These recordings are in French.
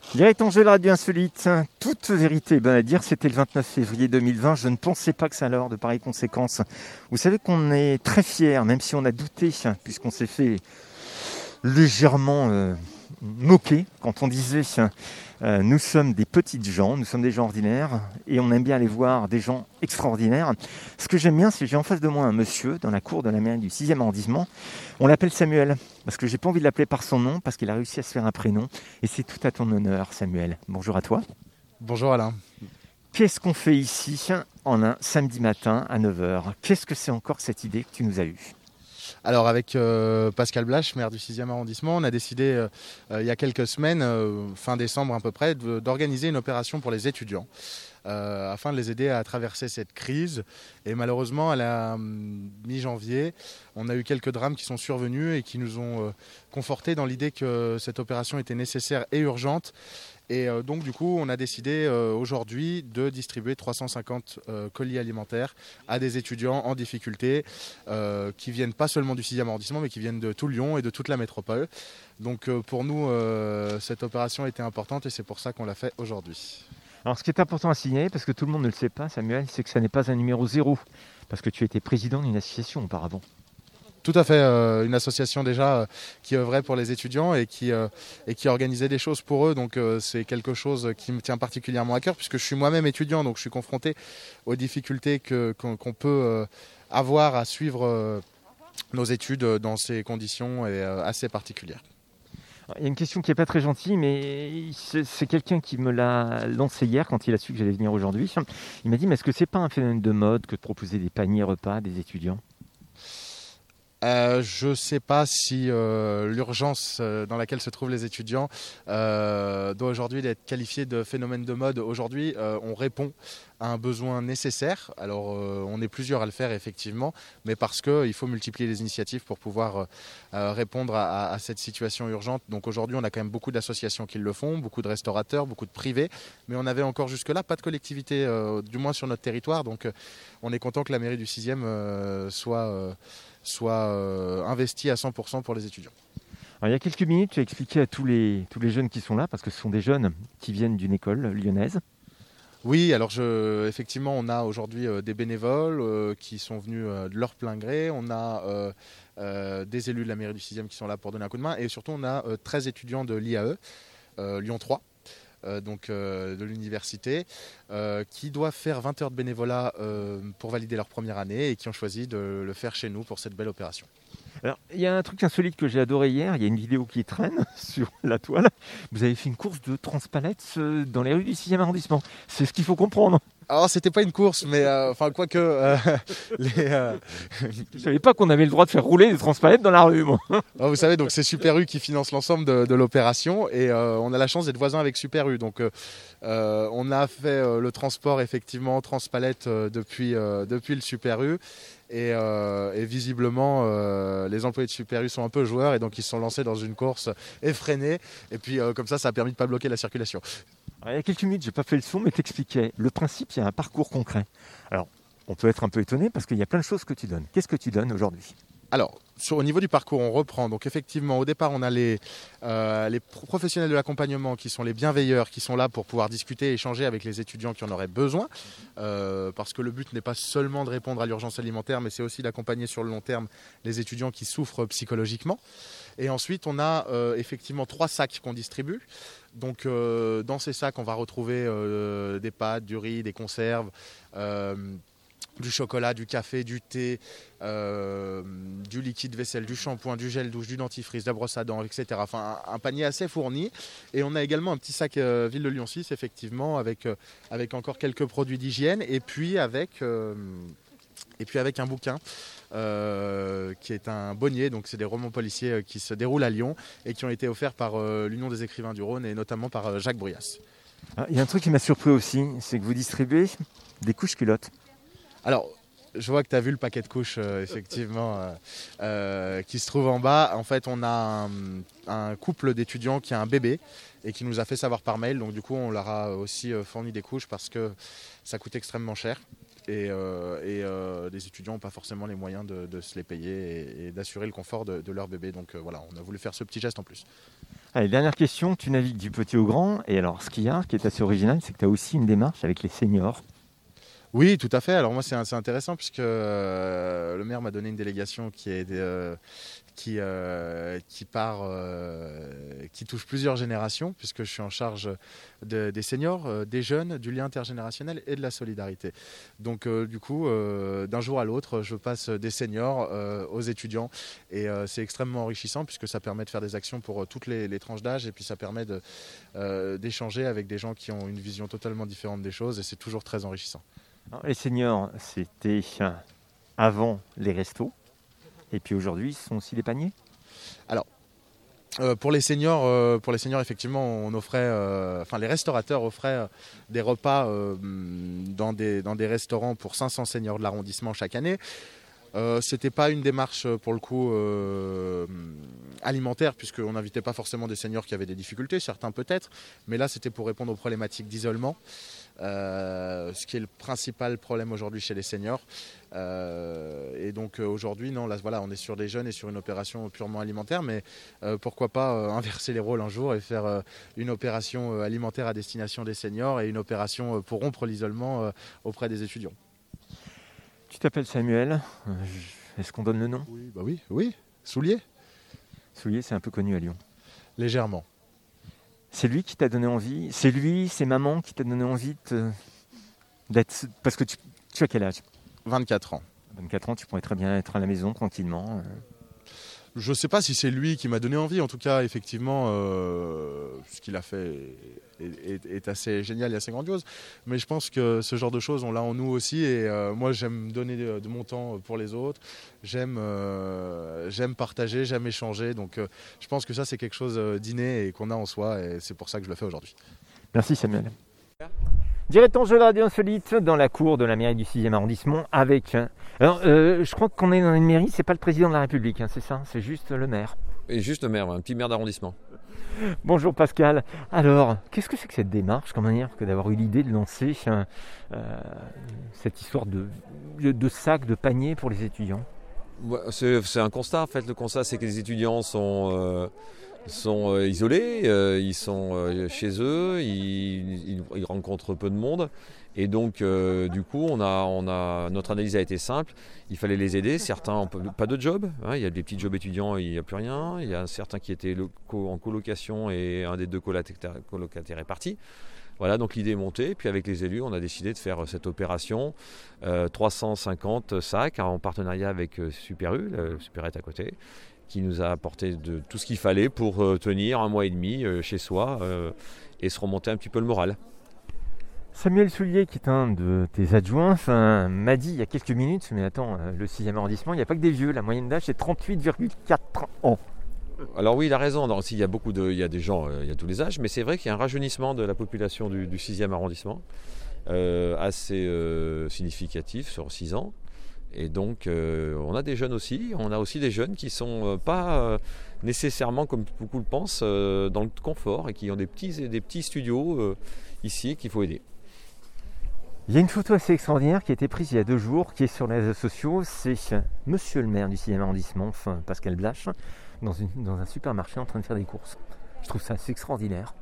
Direct Angers, la radio insolite. Toute vérité est bonne à dire, c'était le 29 février 2020. Je ne pensais pas que ça allait avoir de pareilles conséquences. Vous savez qu'on est très fiers, même si on a douté, puisqu'on s'est fait légèrement moquer quand on disait nous sommes des petites gens, nous sommes des gens ordinaires et on aime bien aller voir des gens extraordinaires. Ce que j'aime bien, c'est que j'ai en face de moi un monsieur dans la cour de la mairie du 6e arrondissement. On l'appelle Samuel parce que j'ai pas envie de l'appeler par son nom parce qu'il a réussi à se faire un prénom et c'est tout à ton honneur, Samuel. Bonjour à toi. Bonjour Alain. Qu'est-ce qu'on fait ici en un samedi matin à 9h? Qu'est-ce que c'est encore cette idée que tu nous as eue? Alors avec Pascal Blache, maire du 6e arrondissement, on a décidé il y a quelques semaines, fin décembre à peu près, d'organiser une opération pour les étudiants afin de les aider à traverser cette crise. Et malheureusement, à la mi-janvier, on a eu quelques drames qui sont survenus et qui nous ont confortés dans l'idée que cette opération était nécessaire et urgente. Et donc du coup, on a décidé aujourd'hui de distribuer 350 colis alimentaires à des étudiants en difficulté qui viennent pas seulement du 6e arrondissement, mais qui viennent de tout Lyon et de toute la métropole. Donc pour nous, cette opération était importante et c'est pour ça qu'on l'a fait aujourd'hui. Alors ce qui est important à signaler, parce que tout le monde ne le sait pas, Samuel, c'est que ça n'est pas un numéro 0, parce que tu étais président d'une association auparavant. Tout à fait, une association déjà qui œuvrait pour les étudiants et qui organisait des choses pour eux. Donc c'est quelque chose qui me tient particulièrement à cœur puisque je suis moi-même étudiant, donc je suis confronté aux difficultés qu'on peut avoir à suivre nos études dans ces conditions assez particulières. Il y a une question qui n'est pas très gentille, mais c'est quelqu'un qui me l'a lancé hier quand il a su que j'allais venir aujourd'hui. Il m'a dit, mais est-ce que c'est pas un phénomène de mode que de proposer des paniers repas à des étudiants ? Je ne sais pas si l'urgence dans laquelle se trouvent les étudiants doit aujourd'hui être qualifiée de phénomène de mode. Aujourd'hui, on répond à un besoin nécessaire. Alors, on est plusieurs à le faire, effectivement, mais parce qu'il faut multiplier les initiatives pour pouvoir répondre à cette situation urgente. Donc aujourd'hui, on a quand même beaucoup d'associations qui le font, beaucoup de restaurateurs, beaucoup de privés, mais on avait encore jusque-là pas de collectivité, du moins sur notre territoire. Donc, on est content que la mairie du 6e soit investi à 100% pour les étudiants. Alors, il y a quelques minutes, tu as expliqué à tous les jeunes qui sont là, parce que ce sont des jeunes qui viennent d'une école lyonnaise. Oui, alors effectivement, on a aujourd'hui des bénévoles qui sont venus de leur plein gré. On a des élus de la mairie du 6e qui sont là pour donner un coup de main. Et surtout, on a 13 étudiants de l'IAE, Lyon 3. De l'université, qui doivent faire 20 heures de bénévolat pour valider leur première année et qui ont choisi de le faire chez nous pour cette belle opération. Alors, il y a un truc insolite que j'ai adoré hier, il y a une vidéo qui traîne sur la toile. Vous avez fait une course de transpalettes dans les rues du 6e arrondissement. C'est ce qu'il faut comprendre. Alors, c'était pas une course, mais quoique... Je savais pas qu'on avait le droit de faire rouler des transpalettes dans la rue, moi. Vous savez, donc c'est Super U qui finance l'ensemble de l'opération et on a la chance d'être voisins avec Super U. Donc on a fait le transport effectivement transpalette depuis le Super U et visiblement les employés de Super U sont un peu joueurs et donc ils se sont lancés dans une course effrénée et puis comme ça a permis de pas bloquer la circulation. Alors, il y a quelques minutes, j'ai pas fait le son, mais t'expliquais le principe, il y a un parcours concret. Alors, on peut être un peu étonné parce qu'il y a plein de choses que tu donnes. Qu'est-ce que tu donnes aujourd'hui ? Alors, au niveau du parcours, on reprend. Donc effectivement, au départ, on a les professionnels de l'accompagnement qui sont les bienveilleurs, qui sont là pour pouvoir discuter et échanger avec les étudiants qui en auraient besoin. Parce que le but n'est pas seulement de répondre à l'urgence alimentaire, mais c'est aussi d'accompagner sur le long terme les étudiants qui souffrent psychologiquement. Et ensuite, on a effectivement 3 sacs qu'on distribue. Donc dans ces sacs, on va retrouver des pâtes, du riz, des conserves, du chocolat, du café, du thé, du liquide vaisselle, du shampoing, du gel douche, du dentifrice, de la brosse à dents, etc. Enfin, un panier assez fourni. Et on a également un petit sac Ville de Lyon 6, effectivement, avec encore quelques produits d'hygiène. Et puis avec un bouquin qui est un bonnier. Donc c'est des romans policiers qui se déroulent à Lyon et qui ont été offerts par l'Union des écrivains du Rhône et notamment par Jacques Bruyas. Il y a un truc qui m'a surpris aussi, c'est que vous distribuez des couches culottes. Alors, je vois que tu as vu le paquet de couches, effectivement, qui se trouve en bas. En fait, on a un couple d'étudiants qui a un bébé et qui nous a fait savoir par mail. Donc, du coup, on leur a aussi fourni des couches parce que ça coûte extrêmement cher. les étudiants n'ont pas forcément les moyens de se les payer et d'assurer le confort de leur bébé. Donc voilà, on a voulu faire ce petit geste en plus. Allez, dernière question, tu navigues du petit au grand, et alors ce qu'il y a, qui est assez original, c'est que tu as aussi une démarche avec les seniors. Oui, tout à fait. Alors moi, c'est intéressant puisque le maire m'a donné une délégation qui touche plusieurs générations, puisque je suis en charge des seniors, des jeunes, du lien intergénérationnel et de la solidarité. Donc du coup, d'un jour à l'autre, je passe des seniors aux étudiants, et c'est extrêmement enrichissant puisque ça permet de faire des actions pour toutes les tranches d'âge, et puis ça permet d'échanger avec des gens qui ont une vision totalement différente des choses, et c'est toujours très enrichissant. Alors, les seniors, c'était avant les restos, et puis aujourd'hui, ce sont aussi des paniers. Alors, pour les seniors, effectivement, on offrait, les restaurateurs offraient des repas dans des restaurants pour 500 seniors de l'arrondissement chaque année. C'était pas une démarche pour le coup alimentaire, puisqu'on n'invitait pas forcément des seniors qui avaient des difficultés, certains peut-être, mais là c'était pour répondre aux problématiques d'isolement, ce qui est le principal problème aujourd'hui chez les seniors. Et donc aujourd'hui, non, là voilà, on est sur des jeunes et sur une opération purement alimentaire, mais pourquoi pas inverser les rôles un jour et faire une opération alimentaire à destination des seniors et une opération pour rompre l'isolement auprès des étudiants. Tu t'appelles Samuel, est-ce qu'on donne le nom ? Oui, bah oui, Soulier. Soulier, c'est un peu connu à Lyon. Légèrement. C'est lui qui t'a donné envie ? C'est maman qui t'a donné envie d'être... Parce que tu as quel âge ? 24 ans. 24 ans, tu pourrais très bien être à la maison tranquillement. Je ne sais pas si c'est lui qui m'a donné envie. En tout cas, effectivement, ce qu'il a fait est assez génial et assez grandiose. Mais je pense que ce genre de choses, on l'a en nous aussi. Et moi, j'aime donner de mon temps pour les autres. J'aime partager, j'aime échanger. Donc, je pense que ça, c'est quelque chose d'inné et qu'on a en soi. Et c'est pour ça que je le fais aujourd'hui. Merci Samuel. Directeur de Radio Insolite dans la cour de la mairie du 6e arrondissement avec... Alors, je crois qu'on est dans une mairie, c'est pas le président de la République, hein, c'est ça ? C'est juste le maire. Et juste le maire, un petit maire d'arrondissement. Bonjour Pascal. Alors, qu'est-ce que c'est que cette démarche, comment dire, que d'avoir eu l'idée de lancer cette histoire de sac, de panier pour les étudiants ? C'est un constat, en fait. Le constat, c'est que les étudiants sont isolés, ils sont chez eux, ils rencontrent peu de monde. Et donc, du coup, notre analyse a été simple. Il fallait les aider. Certains n'ont pas de job. Hein, il y a des petits jobs étudiants, il n'y a plus rien. Il y a certains qui étaient en colocation et un des deux colocataires est parti. Voilà, donc l'idée est montée. Puis avec les élus, on a décidé de faire cette opération. 350 sacs en partenariat avec Super U, le Super est à côté, qui nous a apporté de tout ce qu'il fallait pour tenir un mois et demi chez soi et se remonter un petit peu le moral. Samuel Soulier, qui est un de tes adjoints, m'a dit il y a quelques minutes, mais attends, le 6e arrondissement, il n'y a pas que des vieux, la moyenne d'âge c'est 38,4 ans. Alors oui, il a raison, il y a des gens, il y a tous les âges, mais c'est vrai qu'il y a un rajeunissement de la population du 6e arrondissement, assez significatif sur 6 ans. Et donc, on a des jeunes aussi. On a aussi des jeunes qui ne sont pas nécessairement, comme beaucoup le pensent, dans le confort et qui ont des petits studios ici qu'il faut aider. Il y a une photo assez extraordinaire qui a été prise il y a 2 jours, qui est sur les réseaux sociaux. C'est monsieur le maire du 6e arrondissement, Pascal Blache, dans un supermarché en train de faire des courses. Je trouve ça assez extraordinaire.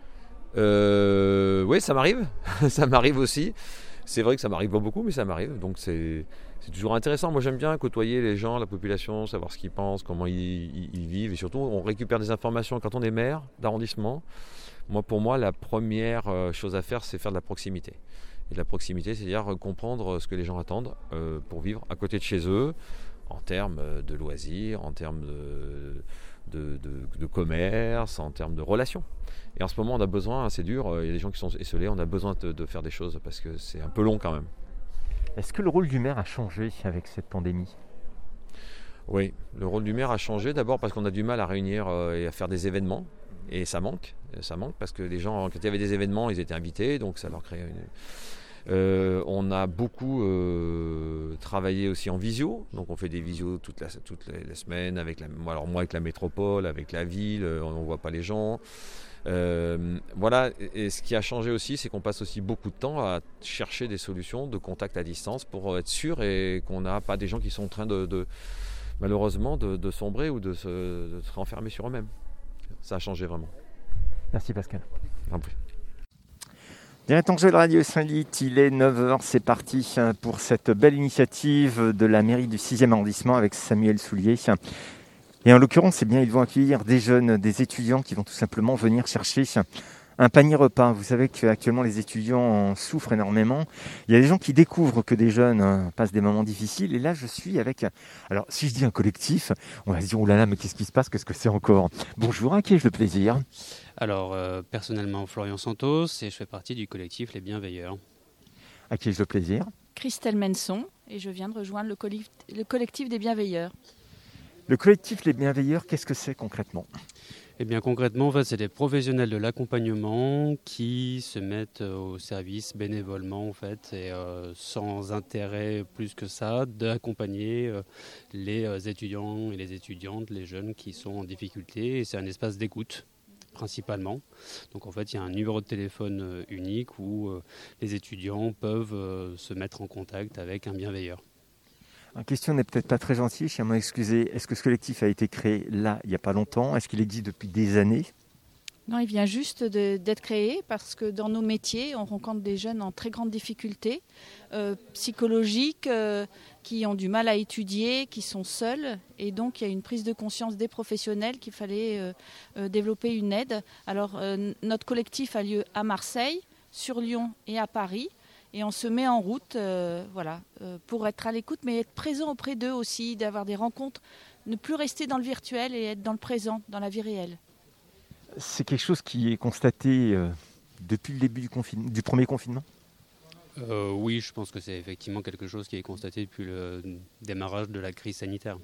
Oui, ça m'arrive. Ça m'arrive aussi. C'est vrai que ça m'arrive pas beaucoup, mais ça m'arrive. Donc c'est toujours intéressant. Moi, j'aime bien côtoyer les gens, la population, savoir ce qu'ils pensent, comment ils vivent. Et surtout, on récupère des informations quand on est maire d'arrondissement. Pour moi, la première chose à faire, c'est faire de la proximité. Et de la proximité, c'est-à-dire comprendre ce que les gens attendent pour vivre à côté de chez eux, en termes de loisirs, en termes de commerce, en termes de relations. Et en ce moment, on a besoin, c'est dur, il y a des gens qui sont esselés, on a besoin de faire des choses parce que c'est un peu long quand même. Est-ce que le rôle du maire a changé avec cette pandémie ? Oui, le rôle du maire a changé d'abord parce qu'on a du mal à réunir et à faire des événements. Et ça manque parce que les gens, quand il y avait des événements, ils étaient invités, donc ça leur créait on a beaucoup travaillé aussi en visio, donc on fait des visios toutes les semaines, moi avec la métropole, avec la ville, on ne voit pas les gens. Voilà, et ce qui a changé aussi, c'est qu'on passe aussi beaucoup de temps à chercher des solutions de contact à distance pour être sûr et qu'on n'a pas des gens qui sont en train malheureusement de sombrer ou de se renfermer sur eux-mêmes. Ça a changé vraiment. Merci Pascal. En plus. Direct en jeu de Radio Saint-Lith, il est 9h, c'est parti pour cette belle initiative de la mairie du 6e arrondissement avec Samuel Soulier. Et en l'occurrence, ils vont accueillir des jeunes, des étudiants qui vont tout simplement venir chercher un panier repas. Vous savez qu'actuellement les étudiants en souffrent énormément. Il y a des gens qui découvrent que des jeunes passent des moments difficiles. Et là, je suis avec, alors si je dis un collectif, on va se dire, oh là là, mais qu'est-ce qui se passe, qu'est-ce que c'est encore? Bonjour, à qui ai-je le plaisir? Alors, personnellement, Florian Santos, et je fais partie du collectif Les Bienveilleurs. À qui ai-je le plaisir? Christelle Menson, et je viens de rejoindre le collectif des Bienveilleurs. Le collectif Les Bienveilleurs, qu'est-ce que c'est concrètement? Eh bien, concrètement, en fait, c'est des professionnels de l'accompagnement qui se mettent au service bénévolement, en fait, et sans intérêt plus que ça, d'accompagner les étudiants et les étudiantes, les jeunes qui sont en difficulté. Et c'est un espace d'écoute, principalement. Donc en fait, il y a un numéro de téléphone unique où les étudiants peuvent se mettre en contact avec un bienveilleur. La question n'est peut-être pas très gentille, je tiens à m'excuser. Est-ce que ce collectif a été créé là, il n'y a pas longtemps? Est-ce qu'il existe depuis des années? Non, il vient juste d'être créé parce que dans nos métiers, on rencontre des jeunes en très grande difficulté psychologiques, qui ont du mal à étudier, qui sont seuls. Et donc, il y a une prise de conscience des professionnels qu'il fallait développer une aide. Alors, notre collectif a lieu à Marseille, sur Lyon et à Paris. Et on se met en route pour être à l'écoute, mais être présent auprès d'eux aussi, d'avoir des rencontres, ne plus rester dans le virtuel et être dans le présent, dans la vie réelle. C'est quelque chose qui est constaté depuis le début du premier confinement? Oui, je pense que c'est effectivement quelque chose qui est constaté depuis le démarrage de la crise sanitaire.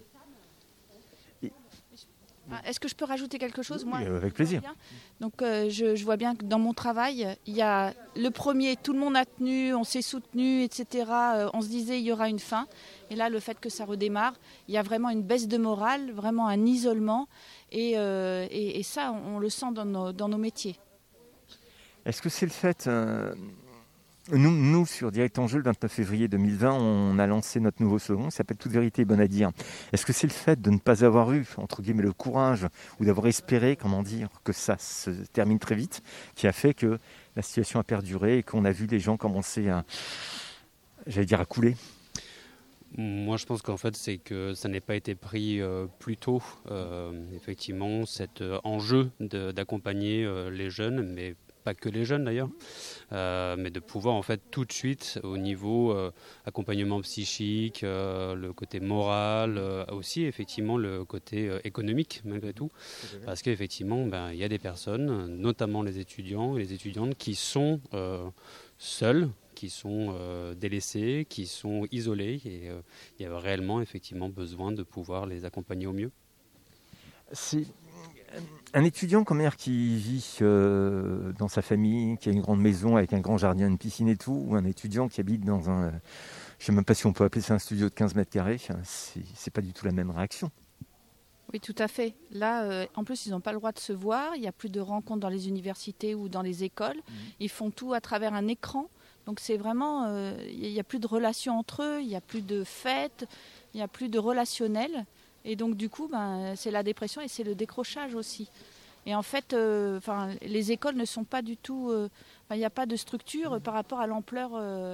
Est-ce que je peux rajouter quelque chose? Oui, avec plaisir. Donc, je vois bien que dans mon travail, il y a le premier, tout le monde a tenu, on s'est soutenu, etc. On se disait il y aura une fin. Et là, le fait que ça redémarre, il y a vraiment une baisse de morale, vraiment un isolement. Et ça, on le sent dans nos métiers. Est-ce que c'est le fait... Nous, sur Direct en Jeu, le 29 février 2020, on a lancé notre nouveau slogan qui s'appelle « Toute vérité est bonne à dire ». Est-ce que c'est le fait de ne pas avoir eu, entre guillemets, le courage ou d'avoir espéré, que ça se termine très vite, qui a fait que la situation a perduré et qu'on a vu les gens commencer à couler? Moi, je pense qu'en fait, c'est que ça n'est pas été pris plus tôt. Effectivement, cet enjeu d'accompagner les jeunes, mais pas que les jeunes d'ailleurs, mais de pouvoir en fait tout de suite au niveau accompagnement psychique, le côté moral, aussi effectivement le côté économique malgré tout, parce qu'effectivement il y a des personnes, notamment les étudiants et les étudiantes qui sont seuls, qui sont délaissés, qui sont isolés, et il y a réellement effectivement besoin de pouvoir les accompagner au mieux. C'est un étudiant qui vit dans sa famille, qui a une grande maison avec un grand jardin, une piscine et tout, ou un étudiant qui habite dans un... je ne sais même pas si on peut appeler ça un studio de 15 mètres carrés, c'est pas du tout la même réaction. Oui, tout à fait. Là, en plus, ils n'ont pas le droit de se voir. Il n'y a plus de rencontres dans les universités ou dans les écoles. Ils font tout à travers un écran. Donc c'est vraiment... il n'y a plus de relations entre eux, il n'y a plus de fêtes, il n'y a plus de relationnel. Et donc du coup, c'est la dépression et c'est le décrochage aussi. Et en fait, les écoles ne sont pas du tout... il n'y a pas de structure par rapport à l'ampleur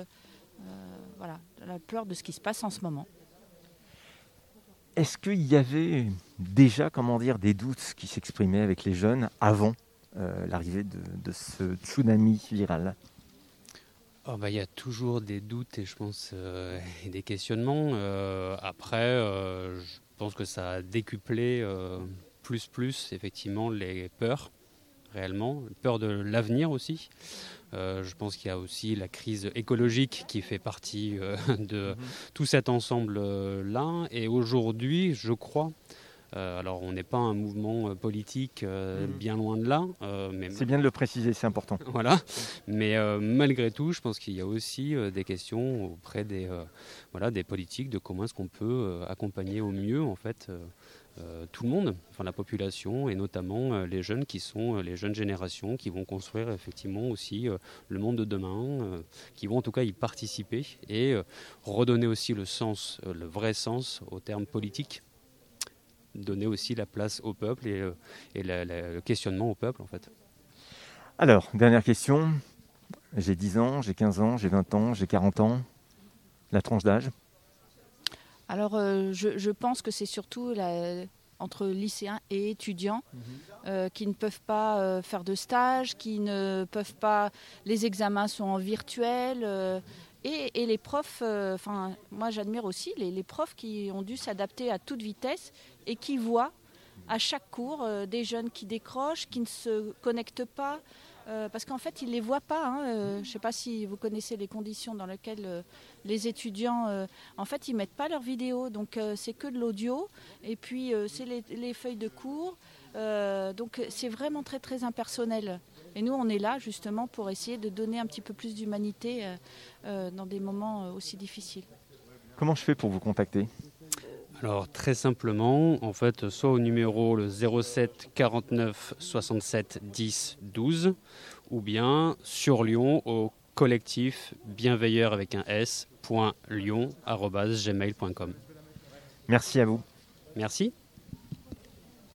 de ce qui se passe en ce moment. Est-ce qu'il y avait déjà, des doutes qui s'exprimaient avec les jeunes avant l'arrivée de ce tsunami viral? Il y a toujours des doutes et je pense et des questionnements. Après, je pense que ça a décuplé plus effectivement les peurs, réellement, peur de l'avenir aussi. Je pense qu'il y a aussi la crise écologique qui fait partie de tout cet ensemble-là. Et aujourd'hui, je crois, alors on n'est pas un mouvement politique bien loin de là. Mais c'est bien de le préciser, c'est important. Voilà, mais malgré tout, je pense qu'il y a aussi des questions auprès des politiques de comment est-ce qu'on peut accompagner au mieux en fait tout le monde, enfin la population et notamment les jeunes qui sont les jeunes générations qui vont construire effectivement aussi le monde de demain, qui vont en tout cas y participer et redonner aussi le sens, le vrai sens au terme politique, donner aussi la place au peuple et le questionnement au peuple en fait. Alors, dernière question. J'ai 10 ans, j'ai 15 ans, j'ai 20 ans, j'ai 40 ans. La tranche d'âge? Alors, je pense que c'est surtout entre lycéens et étudiants qui ne peuvent pas faire de stage, qui ne peuvent pas... Les examens sont en virtuel. Et les profs, moi j'admire aussi les profs qui ont dû s'adapter à toute vitesse et qui voient à chaque cours des jeunes qui décrochent, qui ne se connectent pas. Parce qu'en fait, ils ne les voient pas. Je ne sais pas si vous connaissez les conditions dans lesquelles les étudiants, en fait, ils ne mettent pas leurs vidéos. Donc, c'est que de l'audio. Et puis, c'est les feuilles de cours. Donc, c'est vraiment très, très impersonnel. Et nous, on est là, justement, pour essayer de donner un petit peu plus d'humanité dans des moments aussi difficiles. Comment je fais pour vous contacter ? Alors très simplement, en fait, soit au numéro le 07 49 67 10 12, ou bien sur Lyon au collectif bienveilleur avec un s.lyon@gmail.com. Merci à vous. Merci.